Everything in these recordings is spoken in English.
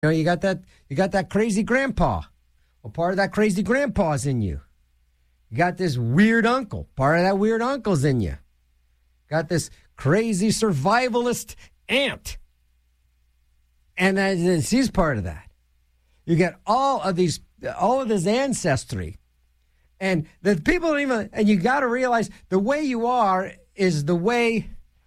You got that crazy grandpa. Well, part of that crazy grandpa's in you. You got this weird uncle. Part of that weird uncle's in you. Got this crazy survivalist aunt. And she's part of that. You get all of this ancestry. And the people don't even, and you got to realize the way you are is the way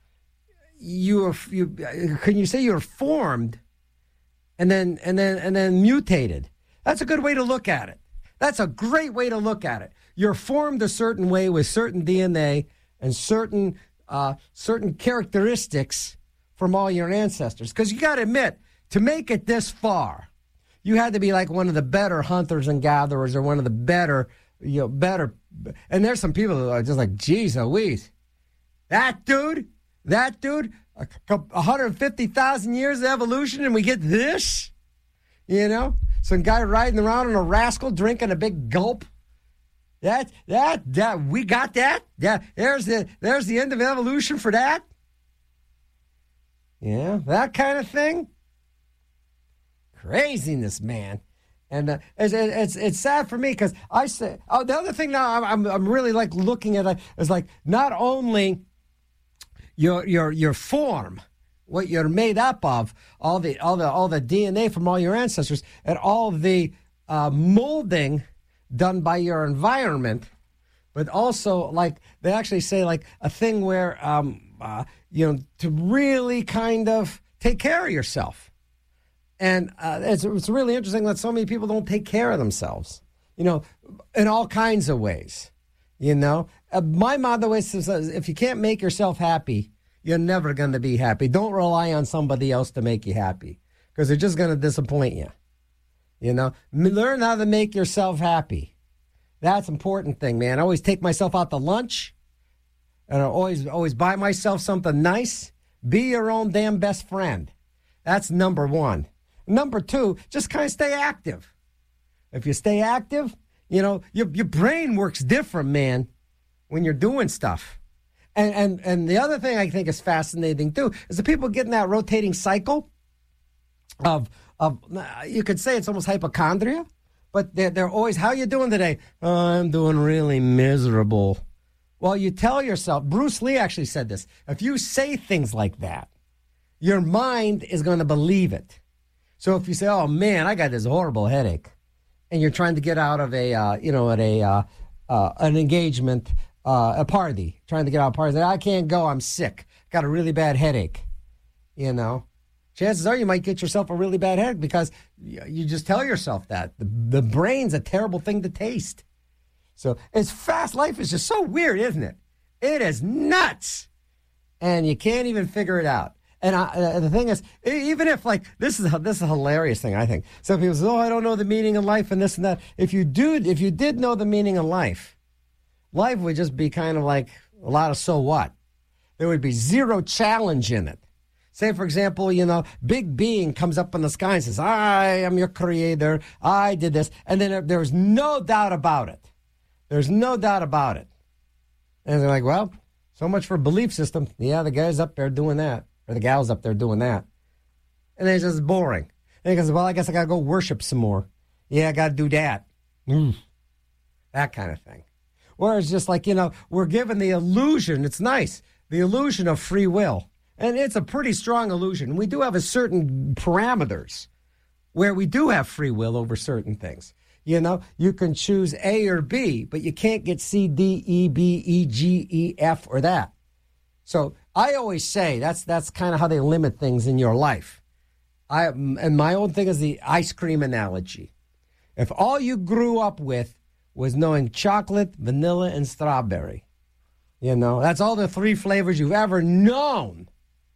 can you say you're formed and then mutated. That's a good way to look at it. That's a great way to look at it. You're formed a certain way with certain DNA and certain characteristics from all your ancestors. Because you got to admit, to make it this far, you had to be like one of the better hunters and gatherers, or one of the better. And there's some people that are just like, geez Louise, that dude, 150,000 years of evolution, and we get this, some guy riding around on a rascal drinking a big gulp. That we got that. Yeah, there's the end of evolution for that. Yeah, that kind of thing. Craziness, man. And it's sad for me because I say, the other thing now I'm really like looking at is like not only your form, what you're made up of, all the DNA from all your ancestors, and all the molding done by your environment, but also like they actually say like a thing where to really kind of take care of yourself. And it's really interesting that so many people don't take care of themselves, in all kinds of ways. My mother always says, if you can't make yourself happy, you're never going to be happy. Don't rely on somebody else to make you happy, because they're just going to disappoint you. Learn how to make yourself happy. That's an important thing, man. I always take myself out to lunch, and I always buy myself something nice. Be your own damn best friend. That's number one. Number two, just kind of stay active. If you stay active, your brain works different, man, when you're doing stuff. And the other thing I think is fascinating, too, is the people getting that rotating cycle of you could say it's almost hypochondria, but they're always, how you doing today? Oh, I'm doing really miserable. Well, you tell yourself, Bruce Lee actually said this, if you say things like that, your mind is going to believe it. So if you say, oh, man, I got this horrible headache, and you're trying to get out of an engagement, a party, trying to get out of a party, I can't go, I'm sick, got a really bad headache, chances are you might get yourself a really bad headache because you just tell yourself that. The brain's a terrible thing to taste. So it's fast. Life is just so weird, isn't it? It is nuts. And you can't even figure it out. And the thing is, even if like this is a hilarious thing, I think. Some people say, "Oh, I don't know the meaning of life and this and that." If you did know the meaning of life would just be kind of like a lot of so what. There would be zero challenge in it. Say, for example, big being comes up in the sky and says, "I am your creator. I did this," and then there's no doubt about it. There's no doubt about it. And they're like, "Well, so much for belief system. Yeah, the guy's up there doing that. Or the gal's up there doing that." And then it's just boring. And he goes, "Well, I guess I got to go worship some more. Yeah, I got to do that." That kind of thing. Whereas just like, we're given the illusion, it's nice, the illusion of free will. And it's a pretty strong illusion. We do have a certain parameters where we do have free will over certain things. You can choose A or B, but you can't get C, D, E, B, E, G, E, F, or that. So I always say that's kind of how they limit things in your life. And my own thing is the ice cream analogy. If all you grew up with was knowing chocolate, vanilla, and strawberry, that's all the three flavors you've ever known.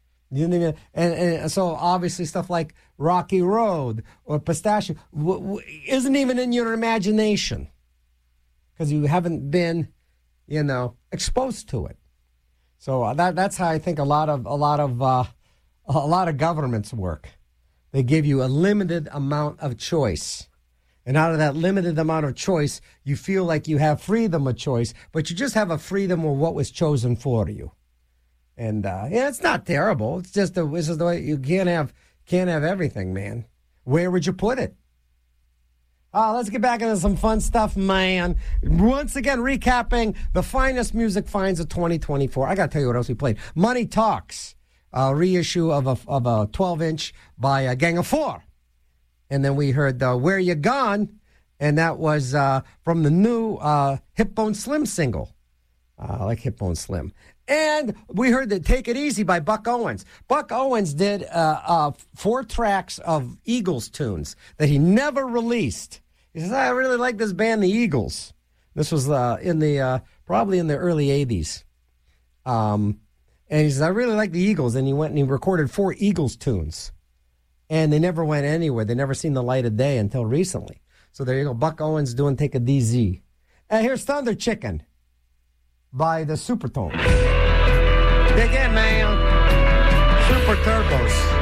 And so obviously stuff like Rocky Road or pistachio isn't even in your imagination because you haven't been, exposed to it. So that's how I think a lot of governments work. They give you a limited amount of choice. And out of that limited amount of choice, you feel like you have freedom of choice, but you just have a freedom of what was chosen for you. And it's not terrible. It's just the way you can't have everything, man. where would you put it? Let's get back into some fun stuff, man. Once again, recapping the finest music finds of 2024. I got to tell you what else we played. Money Talks, a reissue of a 12-inch by Gang of Four. And then we heard Where You Gone, and that was from the new Hip Bone Slim single. I like Hip Bone Slim. And we heard that Take It Easy by Buck Owens. Buck Owens did 4 tracks of Eagles tunes that he never released. He says, I really like this band, the Eagles. This was probably in the early 80s. And he says, I really like the Eagles. And he went and he recorded 4 Eagles tunes. And they never went anywhere. They never seen the light of day until recently. So there you go. Buck Owens doing Take It Easy. And here's Thunder Chicken by the Supertones. Dig in, man. Super Turbos.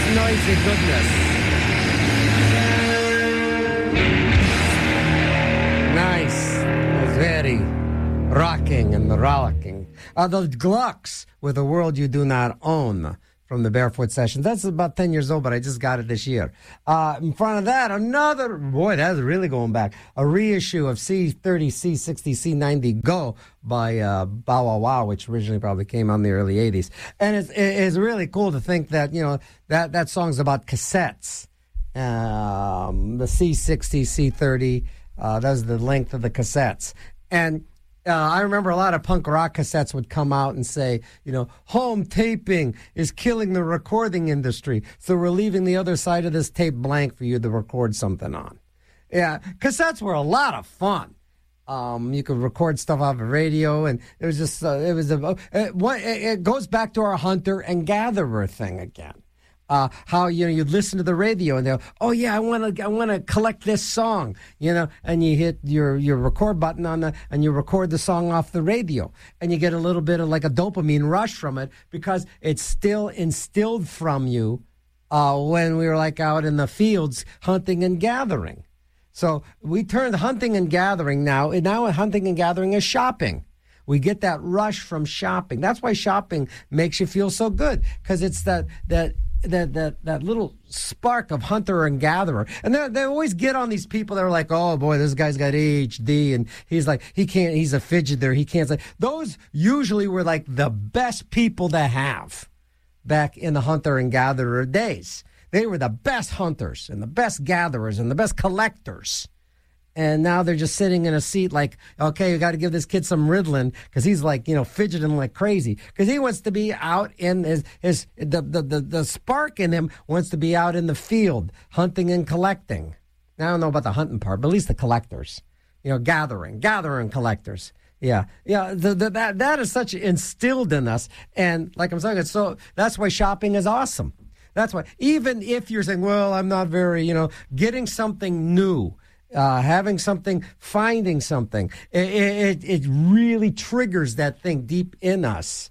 noisy goodness. Nice. It was very rocking and rollicking. The Glucks with A World You Do Not Own from the Barefoot Sessions. That's about 10 years old, but I just got it this year. In front of that, that's really going back, a reissue of C30, C60, C90 Go by Bow Wow Wow, which originally probably came out in the early 80s. And it's really cool to think that, that song's about cassettes. The C60, C30, that was the length of the cassettes. And I remember a lot of punk rock cassettes would come out and say, home taping is killing the recording industry, so we're leaving the other side of this tape blank for you to record something on. Yeah, cassettes were a lot of fun. You could record stuff off the radio, and it was just, it goes back to our hunter and gatherer thing again. How you'd listen to the radio and they'll, oh yeah, I want to collect this song, and you hit your record button and you record the song off the radio, and you get a little bit of like a dopamine rush from it because it's still instilled from you when we were like out in the fields hunting and gathering. So we turned hunting and gathering now hunting and gathering is shopping. We get that rush from shopping. That's why shopping makes you feel so good, because it's that little spark of hunter and gatherer. And they always get on these people that are like, oh boy, this guy's got ADHD and he's a fidgeter, he can't say. Those usually were like the best people to have back in the hunter and gatherer days. They were the best hunters and the best gatherers and the best collectors. And now they're just sitting in a seat like, okay, you got to give this kid some Ritalin because he's like, fidgeting like crazy because he wants to be out in the spark in him wants to be out in the field hunting and collecting. Now, I don't know about the hunting part, but at least the collectors, gathering collectors. Yeah. That is such instilled in us. And like I'm saying, that's why shopping is awesome. That's why, even if you're saying, well, I'm not very, getting something new, having something, finding something, it really triggers that thing deep in us.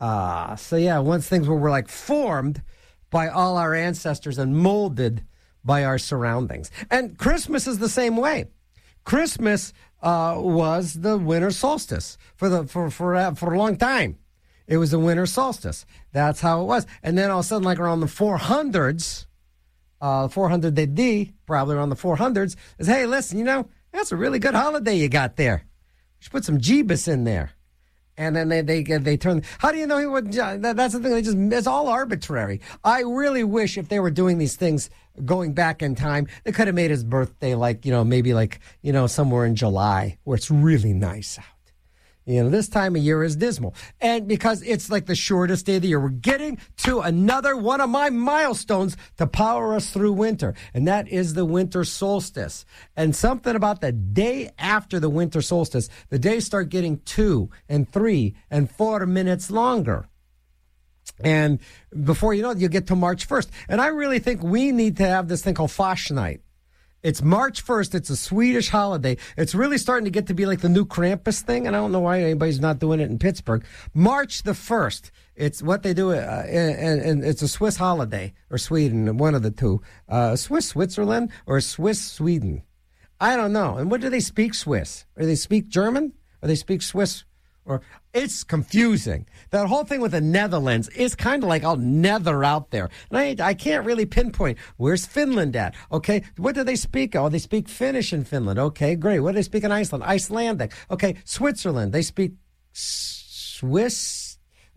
Once things were like formed by all our ancestors and molded by our surroundings. And Christmas is the same way. Christmas was the winter solstice for a long time. It was the winter solstice. That's how it was. And then all of a sudden, like around the 400s, 400 AD, probably around the 400s, is, hey, listen, that's a really good holiday you got there. You should put some Jeebus in there. And then they turn. How do you know he would? That's the thing. It's all arbitrary. I really wish if they were doing these things going back in time, they could have made his birthday somewhere in July where it's really nice out. This time of year is dismal. And because it's like the shortest day of the year, we're getting to another one of my milestones to power us through winter. And that is the winter solstice. And something about the day after the winter solstice, the days start getting 2 and 3 and 4 minutes longer. And before you know it, you get to March 1st. And I really think we need to have this thing called Fasnacht. It's March 1st. It's a Swedish holiday. It's really starting to get to be like the new Krampus thing, and I don't know why anybody's not doing it in Pittsburgh. March the 1st. It's what they do, and it's a Swiss holiday, or Sweden, one of the two. Swiss Switzerland or Swiss Sweden. I don't know. And what do they speak Swiss? Or they speak German? Or they speak Swiss? Or it's confusing. That whole thing with the Netherlands is kind of like all nether out there. And I can't really pinpoint. Where's Finland at? Okay, what do they speak? Oh, they speak Finnish in Finland. Okay, great. What do they speak in Iceland? Icelandic. Okay, Switzerland. They speak Swiss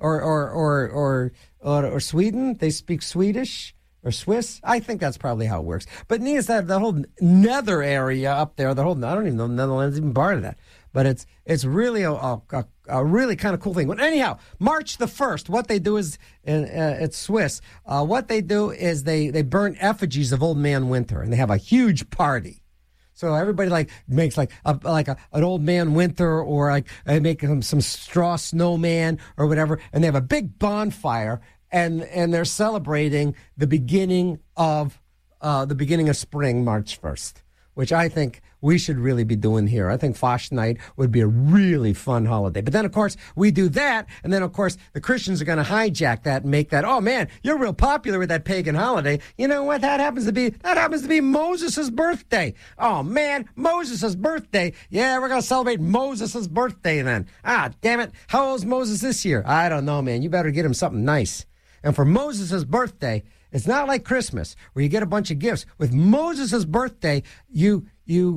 or Sweden. They speak Swedish or Swiss. I think that's probably how it works. But needless that the whole nether area up there, I don't even know the Netherlands is even part of that. But it's really a really kind of cool thing. But anyhow, March the 1st, what they do is, it's Swiss, what they do is they burn effigies of Old Man Winter, and they have a huge party. So everybody makes an Old Man Winter, or they make some straw snowman or whatever, and they have a big bonfire, and they're celebrating the beginning of spring, March 1st. Which I think we should really be doing here. I think Fastnacht would be a really fun holiday. But then, of course, we do that, and then, of course, the Christians are going to hijack that and make that, oh, man, you're real popular with that pagan holiday. You know what that happens to be? That happens to be Moses' birthday. Oh, man, Moses' birthday. Yeah, we're going to celebrate Moses' birthday then. Ah, damn it. How old's Moses this year? I don't know, man. You better get him something nice. And for Moses' birthday, it's not like Christmas where you get a bunch of gifts. With Moses' birthday, you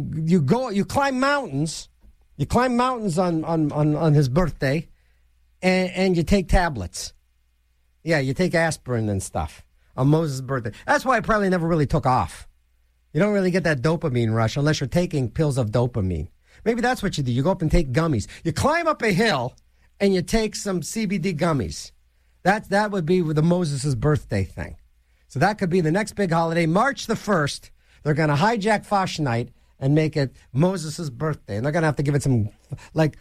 climb mountains. You climb mountains on his birthday, and you take tablets. Yeah, you take aspirin and stuff on Moses' birthday. That's why it probably never really took off. You don't really get that dopamine rush unless you're taking pills of dopamine. Maybe that's what you do. You go up and take gummies. You climb up a hill, and you take some CBD gummies. That would be with the Moses' birthday thing. So that could be the next big holiday. March the 1st, they're going to hijack Fastnacht and make it Moses' birthday. And they're going to have to give it some, like,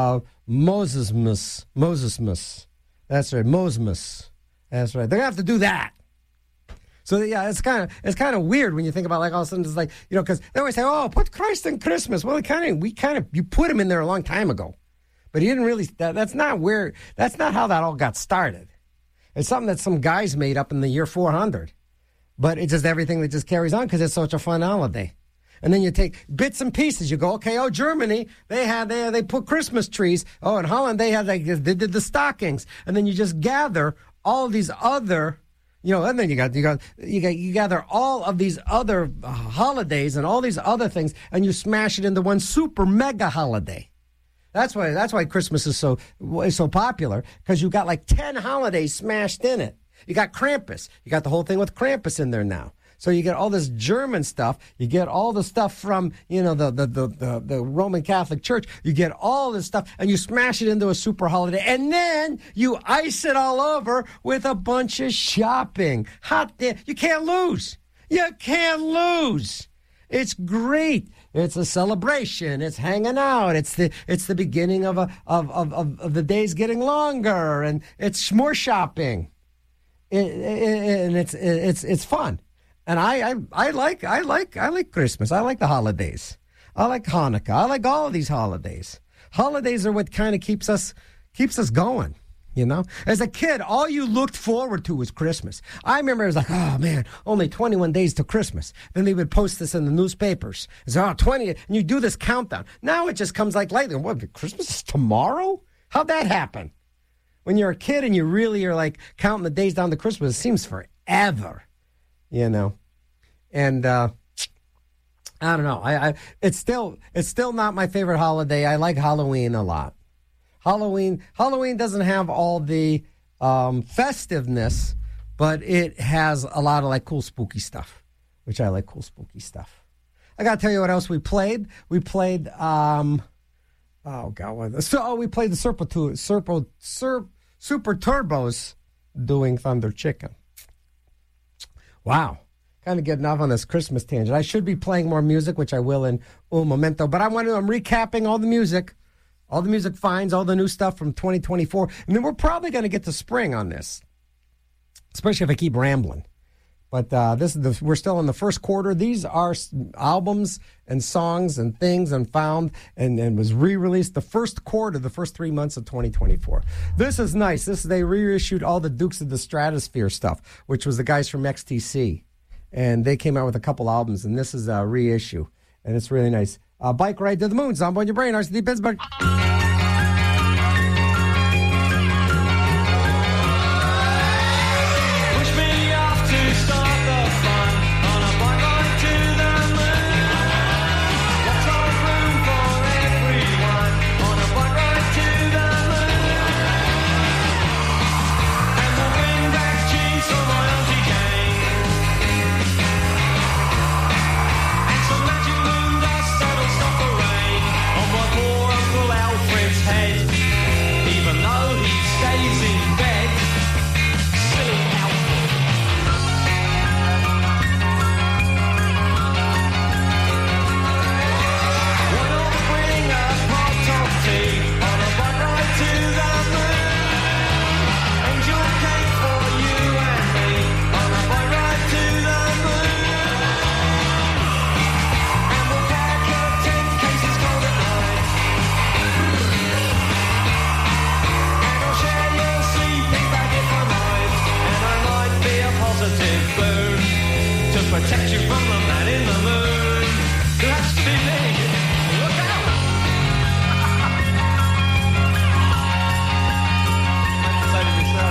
Mosesmas. That's right, Mosmas. That's right. They're going to have to do that. So, yeah, it's kind of weird when you think about, like, all of a sudden it's like, you know, because they always say, oh, put Christ in Christmas. Well, you put him in there a long time ago. But he didn't really, that's not how that all got started. It's something that some guys made up in the year 400. But it's just everything that just carries on because it's such a fun holiday. And then you take bits and pieces. You go, okay, Germany, they put Christmas trees. Oh, in Holland, they did the stockings. And then you just gather all of these other, you know, and then you gather all of these other holidays and all these other things, and you smash it into one super mega holiday. That's why Christmas is so popular, because you got like 10 holidays smashed in it. You got Krampus. You got the whole thing with Krampus in there now. So you get all this German stuff. You get all the stuff from, you know, the Roman Catholic Church. You get all this stuff, and you smash it into a super holiday, and then you ice it all over with a bunch of shopping. Hot damn! You can't lose. You can't lose. It's great. It's a celebration. It's hanging out. It's the beginning of the days getting longer, and it's more shopping. And it's fun. And I like Christmas. I like the holidays. I like Hanukkah. I like all of these holidays. Holidays are what kind of keeps us going. You know, as a kid, all you looked forward to was Christmas. I remember it was like, oh man, only 21 days to Christmas. Then they would post this in the newspapers. It's 20, and you do this countdown. Now it just comes like lightning. What, Christmas is tomorrow? How'd that happen? When you're a kid and you really are like counting the days down to Christmas, it seems forever, you know. And I don't know. It's still not my favorite holiday. I like Halloween a lot. Halloween doesn't have all the festiveness, but it has a lot of like cool spooky stuff, which I like cool spooky stuff. I got to tell you what else we played. We played we played the Super Turbos doing Thunder Chicken. Wow. Kind of getting off on this Christmas tangent. I should be playing more music, which I will in un momento, but I'm recapping all the music finds, all the new stuff from 2024. And then we're probably going to get to spring on this, especially if I keep rambling. But we're still in the first quarter. These are albums and songs and things and found and was re-released the first quarter, the first 3 months of 2024. This is nice. They reissued all the Dukes of the Stratosphere stuff, which was the guys from XTC. And they came out with a couple albums, and this is a reissue. And it's really nice. Bike Ride to the Moon, Zombo on your brain, RCD Pittsburgh. Alfred. protect you from the man in the moon. Who has to be me? Look out! Excited yourself.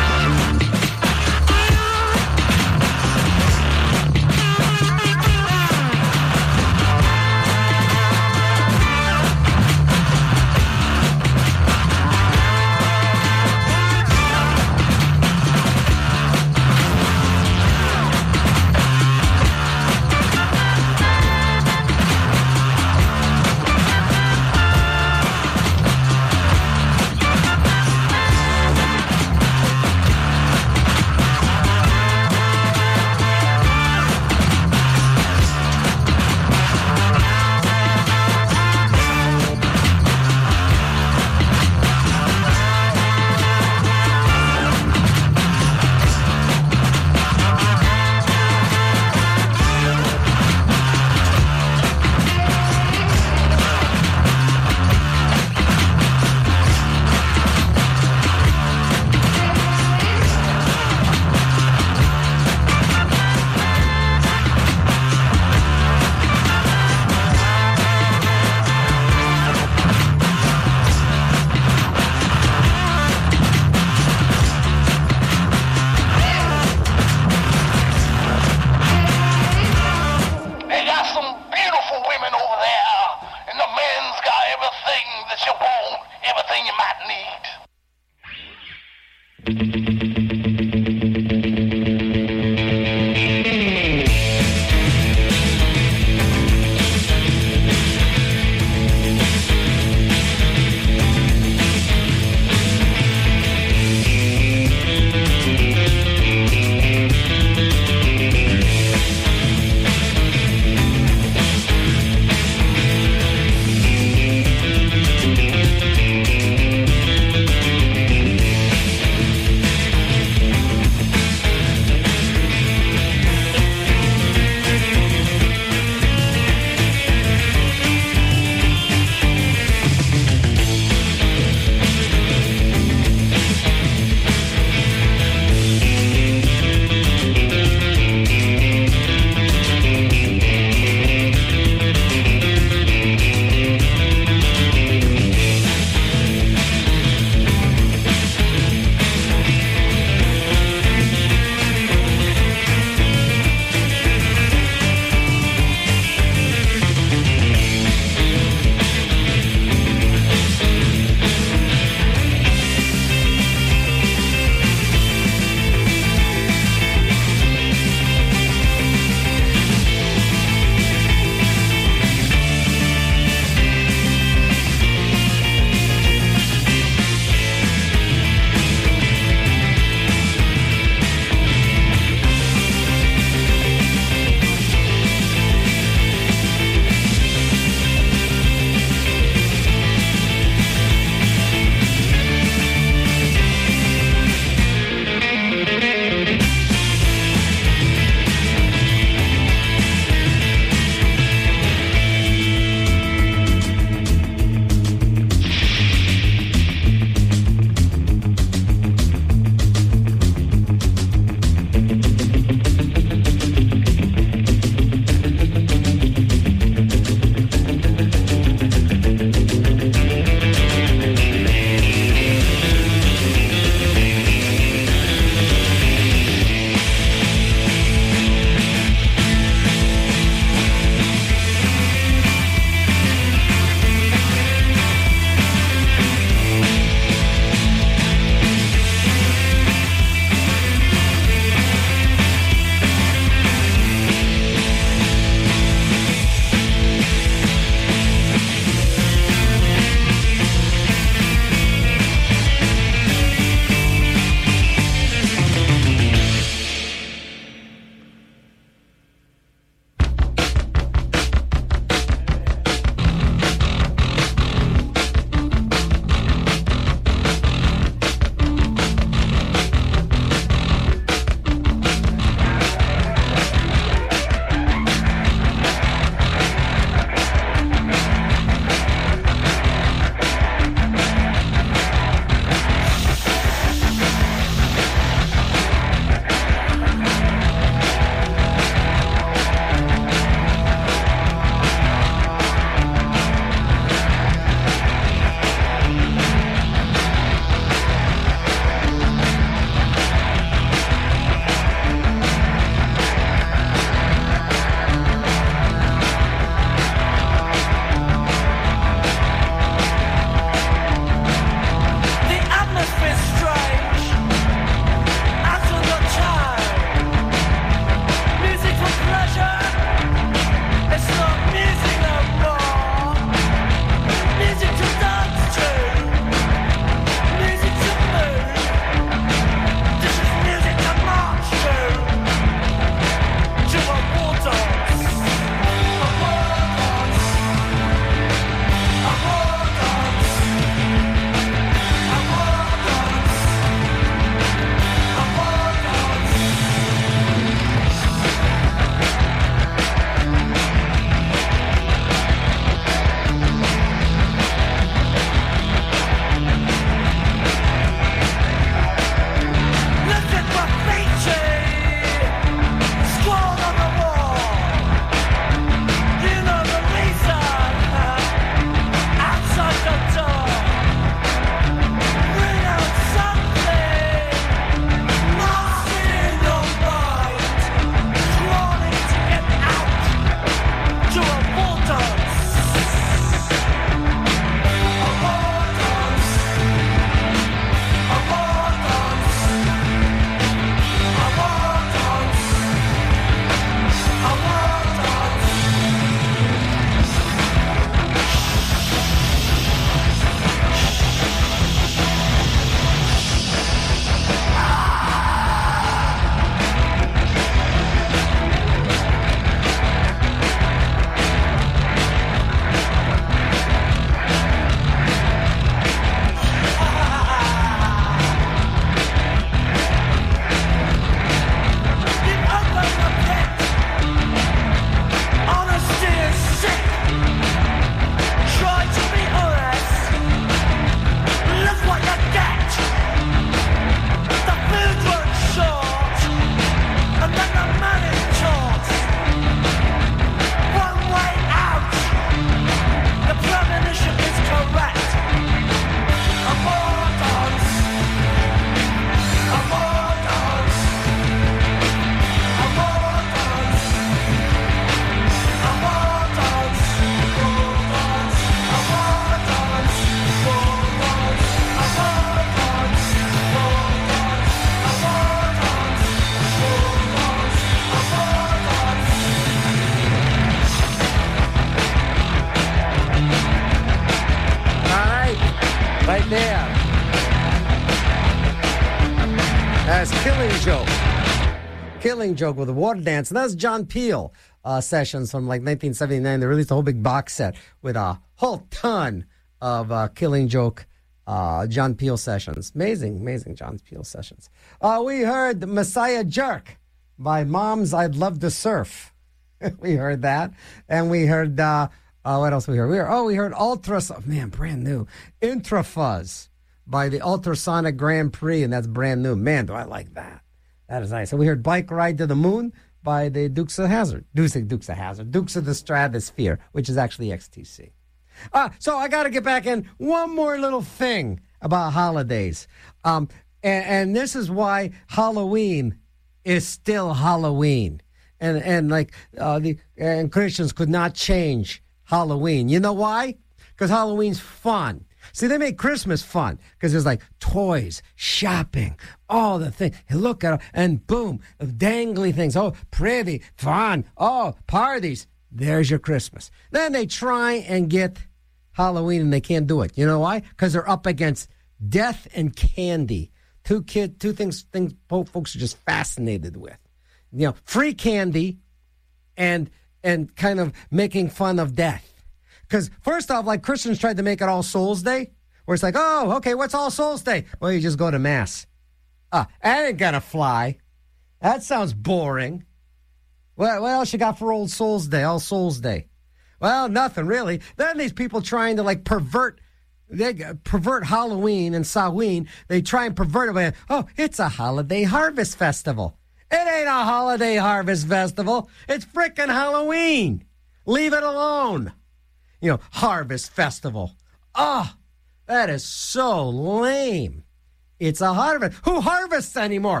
Killing Joke. Killing Joke with a water dance. And that's John Peel sessions from like 1979. They released a whole big box set with a whole ton of Killing Joke John Peel sessions. Amazing John Peel sessions. We heard Messiah Jerk by Moms I'd Love to Surf. We heard that. And we heard, what else we heard? We heard brand new. Intrafuzz by the Ultrasonic Grand Prix, and that's brand new. Man, do I like that. That is nice. So we heard Bike Ride to the Moon by the Dukes of Hazzard. Dukes of the Stratosphere, which is actually XTC. So I got to get back in one more little thing about holidays. And this is why Halloween is still Halloween. And Christians could not change Halloween. You know why? Because Halloween's fun. See, they make Christmas fun because there's like toys, shopping, all the things. You look at it, and boom, dangly things. Oh, pretty, fun. Oh, parties. There's your Christmas. Then they try and get Halloween, and they can't do it. You know why? Because they're up against death and candy. Two things folks are just fascinated with. You know, free candy and kind of making fun of death. Because first off, like Christians tried to make it All Souls Day, where it's like, oh, okay, what's All Souls Day? Well, you just go to Mass. That ain't gonna fly. That sounds boring. What else you got for All Souls Day? Well, nothing really. Then these people trying to like pervert Halloween and Samhain. They try and pervert it by, oh, it's a holiday harvest festival. It ain't a holiday harvest festival. It's frickin' Halloween. Leave it alone. You know, harvest festival. Oh, that is so lame. It's a harvest. Who harvests anymore?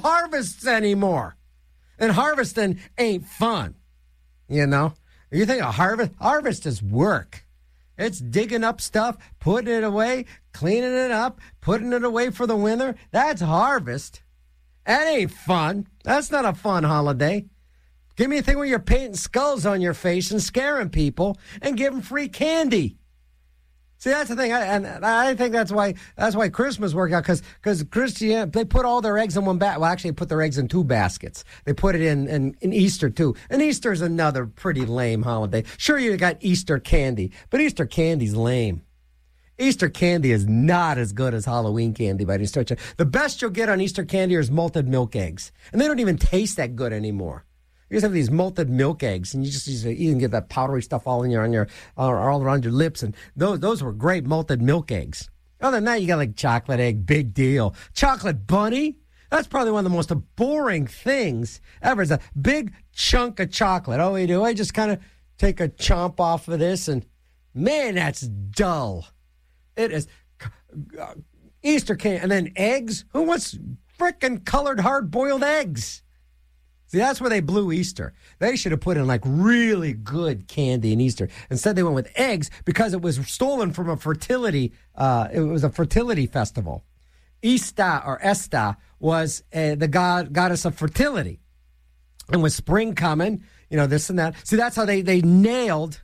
And harvesting ain't fun. You know? You think a harvest is work. It's digging up stuff, putting it away, cleaning it up, putting it away for the winter. That's harvest. That ain't fun. That's not a fun holiday. Give me a thing where you're painting skulls on your face and scaring people and giving free candy. See, that's the thing, I think that's why Christmas worked out, because Christianity, they put all their eggs in one basket. Well, actually, they put their eggs in two baskets. They put it in Easter, too. And Easter's another pretty lame holiday. Sure, you got Easter candy, but Easter candy's lame. Easter candy is not as good as Halloween candy by any stretch. The best you'll get on Easter candy is malted milk eggs. And they don't even taste that good anymore. You just have these malted milk eggs, and you can get that powdery stuff all all around your lips, and those were great malted milk eggs. Other than that, you got like chocolate egg, big deal. Chocolate bunny, that's probably one of the most boring things ever. It's a big chunk of chocolate. Oh, we do. I just kind of take a chomp off of this, and man, that's dull. It is Easter candy, and then eggs. Who wants frickin' colored hard-boiled eggs? See, that's where they blew Easter. They should have put in like really good candy in Easter. Instead, they went with eggs because it was stolen from a fertility. It was a fertility festival. Ista or Esta was the goddess of fertility, and with spring coming, you know, this and that. See, that's how they nailed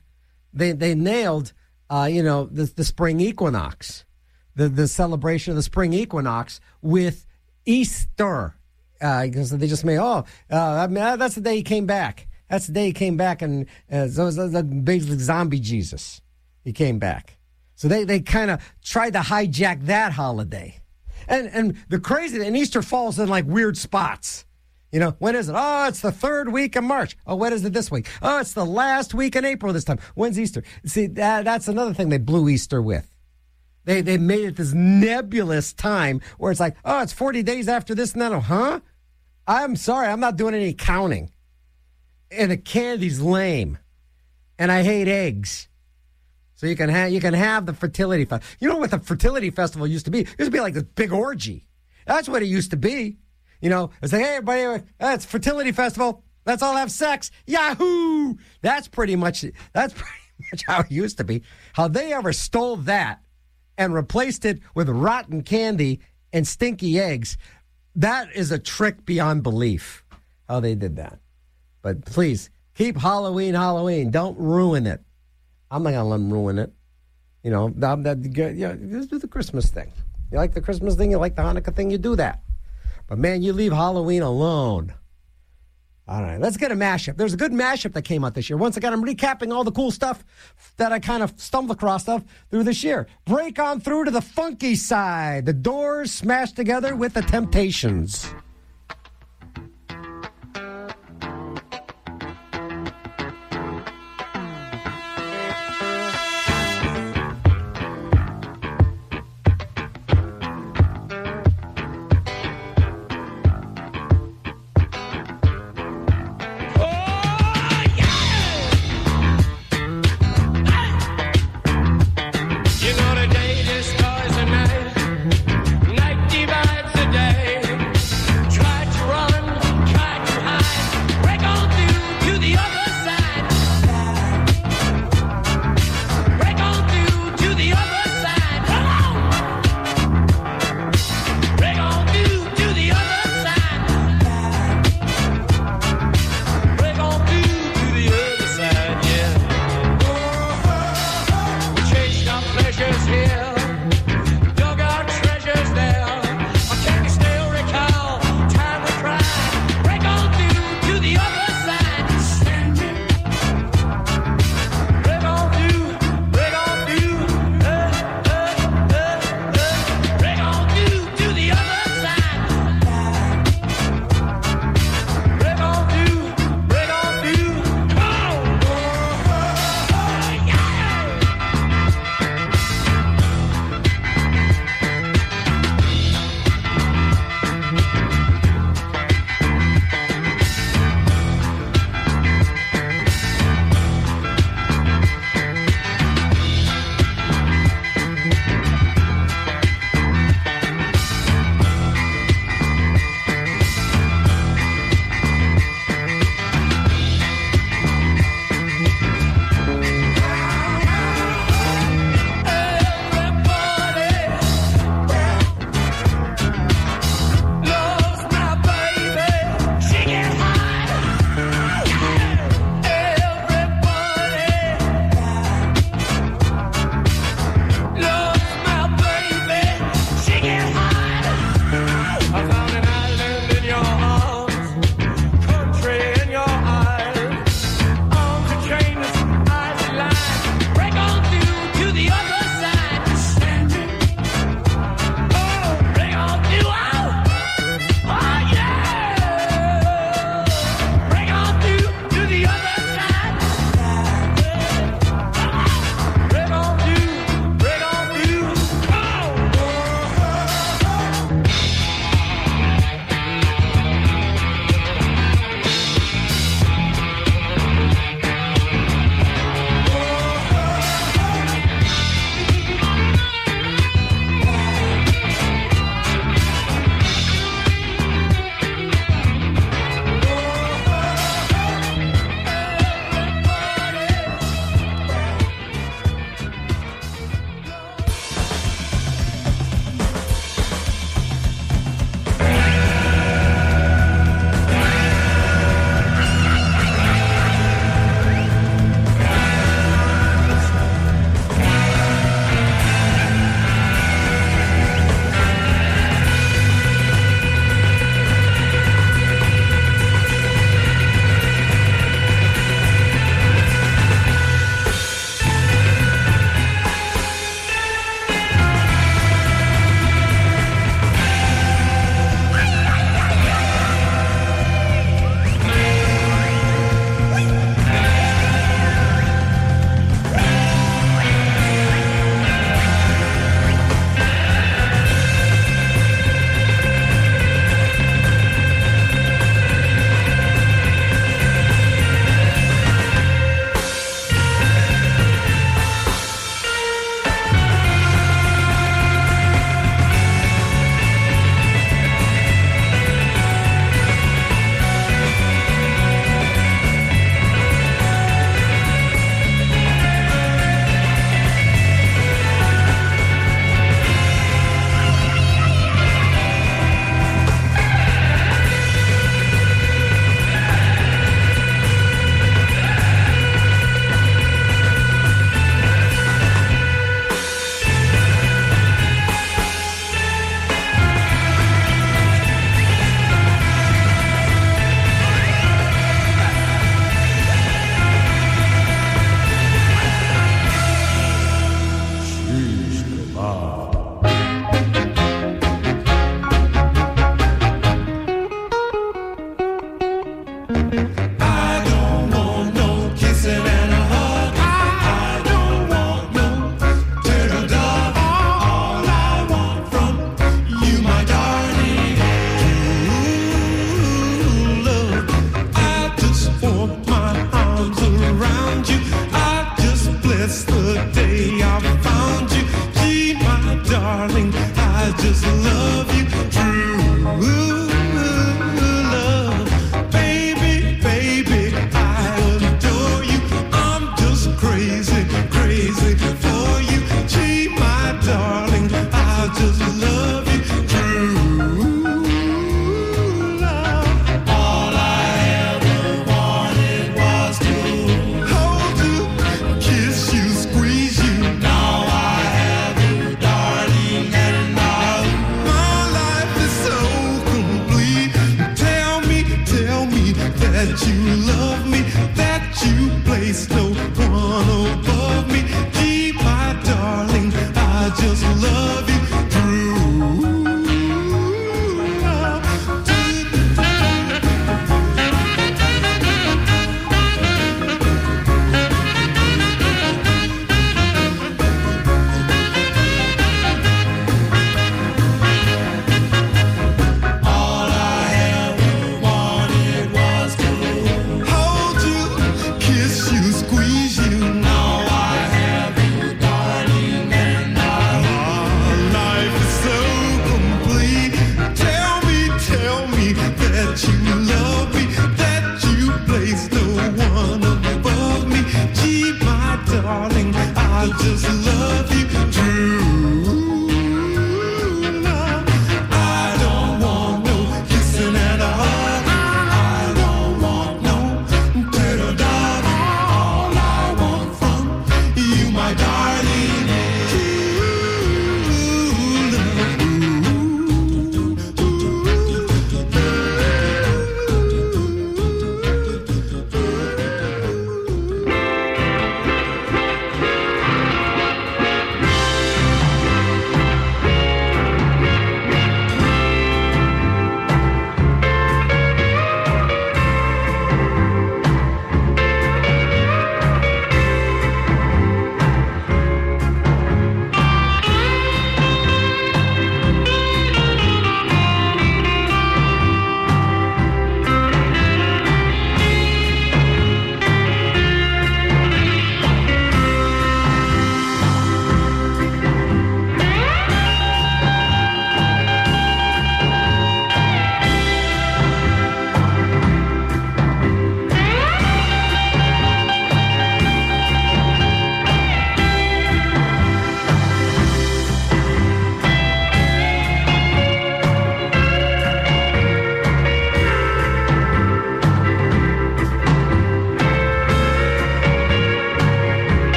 the spring equinox, the celebration of the spring equinox with Easter. Because they just made, that's the day he came back. That's the day he came back, and so it was basically zombie Jesus. He came back. So they kind of tried to hijack that holiday. And the crazy, and Easter falls in like weird spots. You know, when is it? Oh, it's the third week of March. Oh, when is it this week? Oh, it's the last week in April this time. When's Easter? See, that's another thing they blew Easter with. They made it this nebulous time where it's like, oh, it's 40 days after this and that. Oh, huh? I'm sorry, I'm not doing any counting. And the candy's lame. And I hate eggs. So you can have the fertility festival. You know what the fertility festival used to be? It used to be like this big orgy. That's what it used to be. You know, it's like, hey, everybody, it's fertility festival. Let's all have sex. Yahoo! That's pretty much how it used to be. How they ever stole that and replaced it with rotten candy and stinky eggs, that is a trick beyond belief, how they did that. But please, keep Halloween. Don't ruin it. I'm not going to let them ruin it. You know, just do the Christmas thing. You like the Christmas thing? You like the Hanukkah thing? You do that. But, man, you leave Halloween alone. All right, let's get a mashup. There's a good mashup that came out this year. Once again, I'm recapping all the cool stuff that I kind of stumbled across through this year. Break on through to the funky side. The Doors smashed together with the Temptations.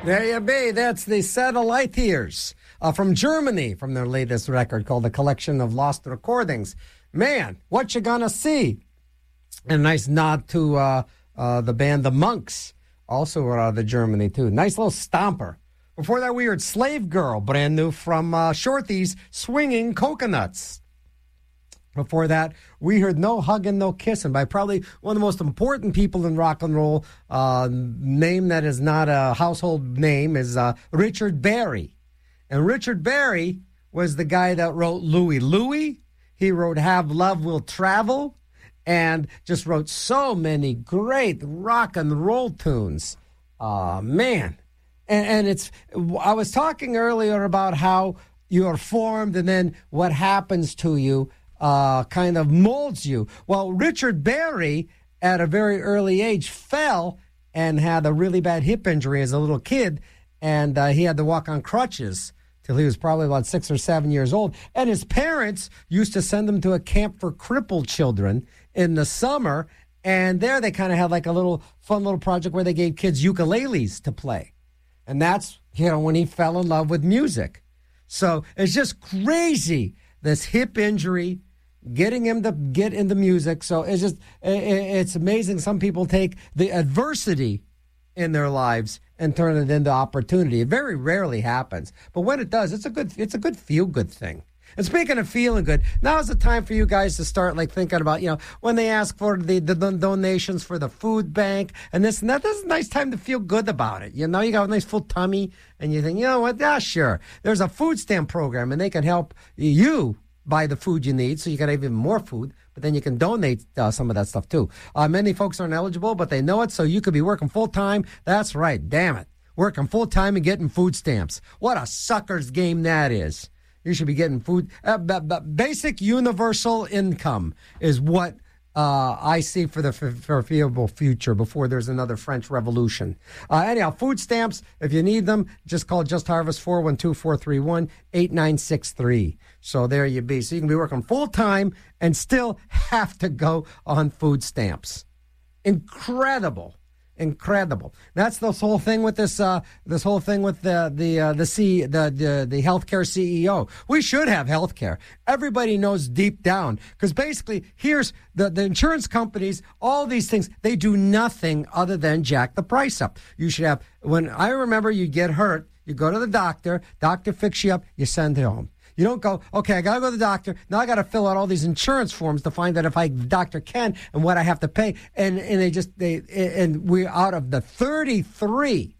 There you be. That's the Satellites from Germany, from their latest record called A Collection of Lost Recordings. Man, what you gonna see? And a nice nod to the band The Monks, also out of the Germany, too. Nice little stomper. Before that, we heard Slave Girl, brand new from Shorty's Swinging Coconuts. Before that, we heard No Huggin', No Kissin' by probably one of the most important people in rock and roll. Name that is not a household name is Richard Berry. And Richard Berry was the guy that wrote Louie Louie. He wrote Have Love Will Travel and just wrote so many great rock and roll tunes. Man. And it's, I was talking earlier about how you are formed and then what happens to you kind of molds you. Well, Richard Berry, at a very early age, fell and had a really bad hip injury as a little kid, and he had to walk on crutches till he was probably about 6 or 7 years old. And his parents used to send him to a camp for crippled children in the summer, and there they kind of had like a little fun little project where they gave kids ukuleles to play. And that's, when he fell in love with music. So it's just crazy, this hip injury, getting him to get into music. So it's just, it's amazing. Some people take the adversity in their lives and turn it into opportunity. It very rarely happens. But when it does, it's a good feel-good thing. And speaking of feeling good, now's the time for you guys to start thinking about, when they ask for the donations for the food bank and this and that, this is a nice time to feel good about it. You got a nice full tummy and you think, you know what, yeah, sure. There's a food stamp program and they can help you buy the food you need so you can have even more food, but then you can donate some of that stuff too. Many folks aren't eligible, but they know it, so you could be working full-time. That's right, damn it. Working full-time and getting food stamps. What a sucker's game that is. You should be getting food. Basic universal income is what I see for the foreseeable future before there's another French Revolution. Anyhow, food stamps, if you need them, just call Just Harvest 412-431-8963. So there you be. So you can be working full-time and still have to go on food stamps. Incredible. That's this whole thing with this whole thing with the healthcare CEO. We should have healthcare. Everybody knows deep down, because basically here's the insurance companies, all these things, they do nothing other than jack the price up. You should have, when I remember you get hurt, you go to the doctor fix you up, you send it home. You don't go, okay, I got to go to the doctor. Now I got to fill out all these insurance forms to find out if the doctor can and what I have to pay. And we're out of the 33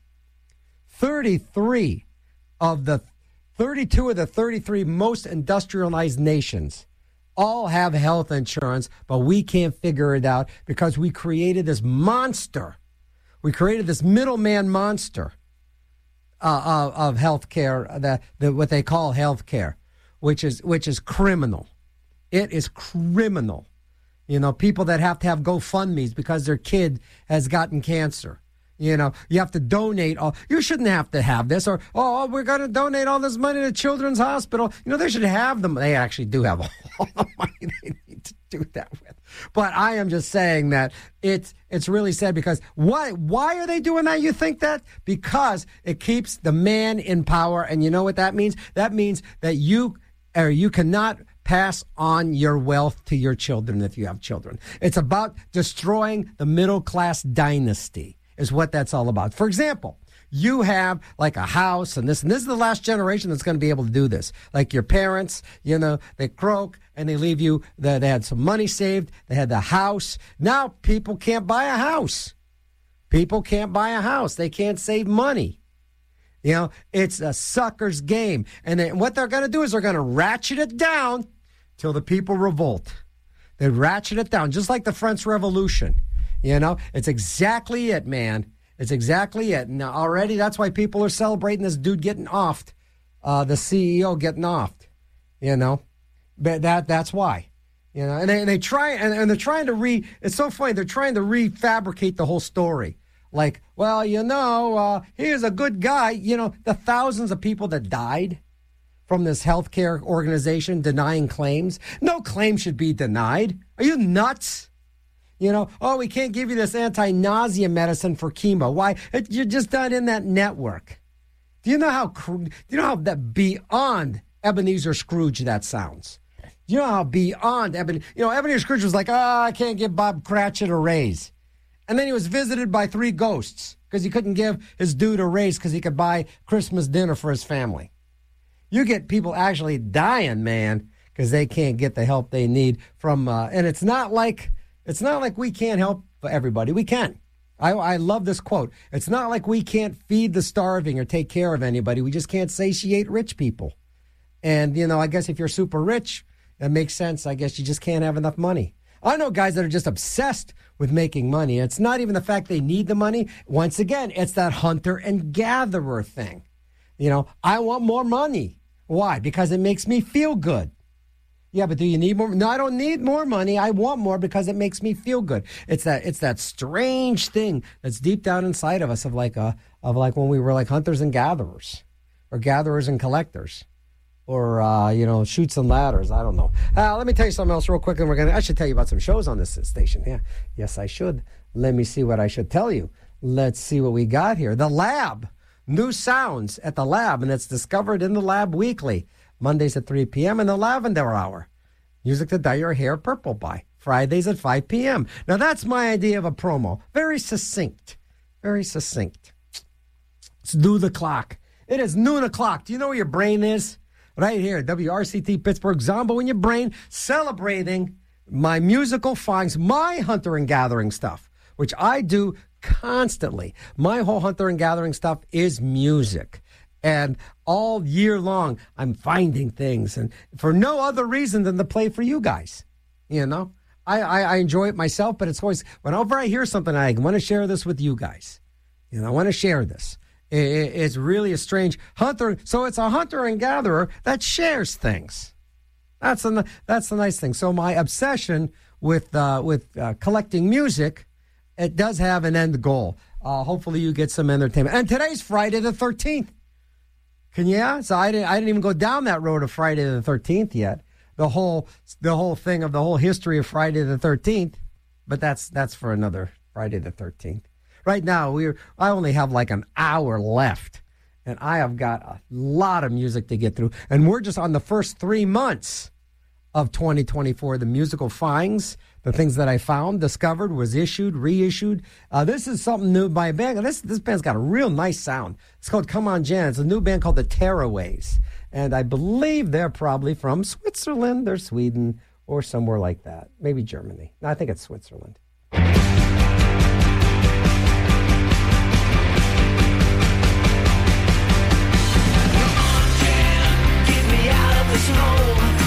of the 32 of the 33 most industrialized nations all have health insurance, but we can't figure it out because we created this monster. We created this middleman monster of healthcare, what they call healthcare. Which is criminal. It is criminal. People that have to have GoFundMes because their kid has gotten cancer. You have to donate. You shouldn't have to have this. Or, we're going to donate all this money to Children's Hospital. They should have them. They actually do have all the money they need to do that with. But I am just saying that it's really sad because why are they doing that? You think that? Because it keeps the man in power. And you know what that means? That means that you cannot pass on your wealth to your children if you have children. It's about destroying the middle class dynasty is what that's all about. For example, you have like a house and this is the last generation that's going to be able to do this. Like your parents, they croak and they leave you, they had some money saved, they had the house. Now people can't buy a house. People can't buy a house. They can't save money. It's a sucker's game. And then what they're going to do is they're going to ratchet it down till the people revolt. They ratchet it down, just like the French Revolution. It's exactly it, man. It's exactly it. Now, already, that's why people are celebrating this dude getting offed, the CEO getting offed. But that's why. And they try, and they're trying to it's so funny, they're trying to refabricate the whole story. Like, well, here's a good guy. The thousands of people that died from this healthcare organization denying claims. No claim should be denied. Are you nuts? You know, oh, we can't give you this anti-nausea medicine for chemo. Why? You're just not in that network. Do you know how that beyond Ebenezer Scrooge that sounds? Do you know how beyond Ebenezer Scrooge was like, I can't give Bob Cratchit a raise. And then he was visited by 3 ghosts because he couldn't give his dude a raise because he could buy Christmas dinner for his family. You get people actually dying, man, because they can't get the help they need from, and it's not like we can't help everybody. We can. I love this quote. It's not like we can't feed the starving or take care of anybody. We just can't satiate rich people. And, I guess if you're super rich, that makes sense. I guess you just can't have enough money. I know guys that are just obsessed with making money. It's not even the fact they need the money. Once again, it's that hunter and gatherer thing. I want more money. Why? Because it makes me feel good. Yeah, but do you need more? No, I don't need more money. I want more because it makes me feel good. It's that strange thing that's deep down inside of us of like when we were like hunters and gatherers, or gatherers and collectors, or shoots and ladders. I don't know. Let me tell you something else real quick, and I should tell you about some shows on this station. Yeah, yes, I should. Let me see what I should tell you. Let's see what we got here. The Lab, new sounds at the Lab, and it's discovered in the Lab weekly. Mondays at 3 p.m. in the Lavender Hour. Music to dye your hair purple by. Fridays at 5 p.m. Now, that's my idea of a promo. Very succinct. Very succinct. It's noon o'clock. It is noon o'clock. Do you know where your brain is? Right here, WRCT Pittsburgh. Zombo in your brain, celebrating my musical finds, my hunter and gathering stuff, which I do constantly. My whole hunter and gathering stuff is music. And all year long, I'm finding things, and for no other reason than to play for you guys. I enjoy it myself, but it's always, whenever I hear something, I want to share this with you guys. I want to share this. It's really a strange hunter. So it's a hunter and gatherer that shares things. That's the nice thing. So my obsession with collecting music, it does have an end goal. Hopefully you get some entertainment. And today's Friday the 13th. So I didn't even go down that road of Friday the 13th yet. The whole thing of the whole history of Friday the 13th, but that's for another Friday the 13th. Right now I only have like an hour left, and I have got a lot of music to get through, and we're just on the first 3 months of 2024. The musical finds, the things that I found, discovered, was issued, reissued. This is something new by a band. This band's got a real nice sound. It's called Come On Jan. It's a new band called the Tearaways. And I believe they're probably from Switzerland or Sweden or somewhere like that. Maybe Germany. No, I think it's Switzerland. Come on, Jan, get me out of this hole.